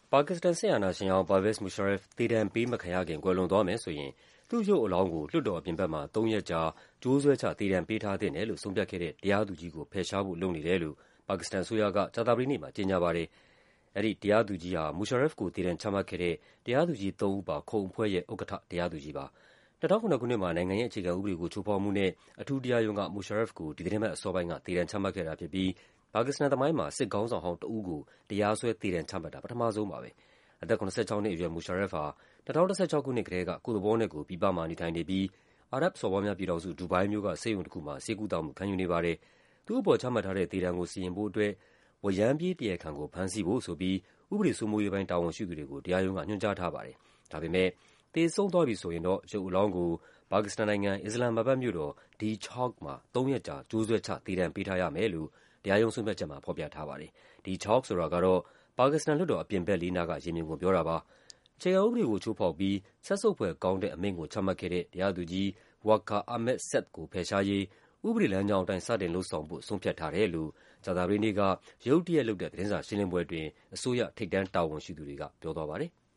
ပါကစ္စတန်စစ်အာဏာရှင်ဟောင်း Pervez Musharraf သေဒဏ်ပေးမခံရခင် ကွယ်လွန်သွားမယ်ဆိုရင် သူ့ရုပ်အလောင်းကို လွှတ်တော်အပြင်ဘက်မှာ ၃ ရက်ကြာ ကြိုးဆွဲချ သေဒဏ်ပေးထားသင့်တယ်လို့ ဆုံးဖြတ်ခဲ့တဲ့ တရားသူကြီးကို ဖယ်ရှားဖို့ လုပ်နေတယ်လို့ ပါကစ္စတန်အစိုးရက ကြာသပတေးနေ့မှာ ကြေညာပါတယ်။ အဲဒီတရားသူကြီးဟာ Musharraf ကို သေဒဏ်ချမှတ်ခဲ့တဲ့ တရားသူကြီးသုံးဦးပါ ခုံအဖွဲ့ရဲ့ ဥက္ကဋ္ဌ တရားသူကြီးပါ။ ၂၀၀၇ ခုနှစ်မှာ နိုင်ငံရဲ့အခြေခံဥပဒေကို ချိုးဖောက်မှုနဲ့ အထူးတရားရုံးက Musharraf ကို ဒီသီတင်းပတ်အစောပိုင်းက သေဒဏ်ချမှတ်ခဲ့တာဖြစ်ပြီး ပါကစ္စတန်သမိုင်းမှာ စစ်ခေါင်းဆောင်ဟောင်းတဦးကို တရားစွဲ သေဒဏ်ချမှတ်တာ ပထမဆုံးပါပဲ။ အသက် ၇၆ နှစ်အရွယ် Musharraf ဟာ ၂၀၁၆ ခုနှစ်ကတည်းက ကိုယ့်သဘောနဲ့ကိုယ် ပြည်ပမှာနေထိုင်နေပြီး အာရပ်စော်ဘွားများပြည်ထောင်စု၊ ဒူဘိုင်းမြို့က ဆေးရုံတခုမှာ ဆေးကုသမှု ခံယူနေပါတယ်။ သူ့အပေါ်ချမှတ်ထားတဲ့ သေဒဏ်ကို စီရင်ဖို့အတွက် ဝရမ်းပြေးတရားခံကို ဖမ်းဆီးဖို့ဆိုပြီး ဥပဒေစိုးမိုးရေးပိုင်း တာဝန်ရှိသူတွေကို တရားရုံးက ညွှန်ကြားထားပါတယ်။ ဒါပေမယ့် သေဆုံးသွားပြီဆိုရင်တော့ ရုပ်အလောင်းကို ပါကစ္စတန်နိုင်ငံ၊ အစ္စလာမ်မာဘတ်မြို့တော် Dil Chowk မှာ ၃ ရက်ကြာ ကြိုးဆွဲချ သေဒဏ်ပေးထားရမယ်လို့ တရားရုံးဆုံးဖြတ်ချက်မှာ ဖော်ပြထားပါတယ်။ Dil Chowk ဆိုတာကတော့ ပါကစ္စတန်လွှတ်တော် အပြင်ဘက်လေးနားက ရင်ပြင်ကိုပြောတာပါ။ အခြေခံဥပဒေကို ချိုးဖောက်ပြီး စက်ဆုပ်ဖွယ်ကောင်းတဲ့ အမိန့်ကို ချမှတ်ခဲ့တဲ့ တရားသူကြီး Waqar Ahmad Seth ကို ဖယ်ရှားရေး ဥပဒေလမ်းကြောင်းအတိုင်း စတင်လုပ်ဆောင်ဖို့ ဆုံးဖြတ်ထားတယ်လို့ ကြာသပတေးနေ့က ရုတ်တရက်လုပ်တဲ့ သတင်းစာရှင်းလင်းပွဲအတွင်း အစိုးရ ထိပ်တန်းတာဝန်ရှိသူတွေက ပြောသွားပါတယ်။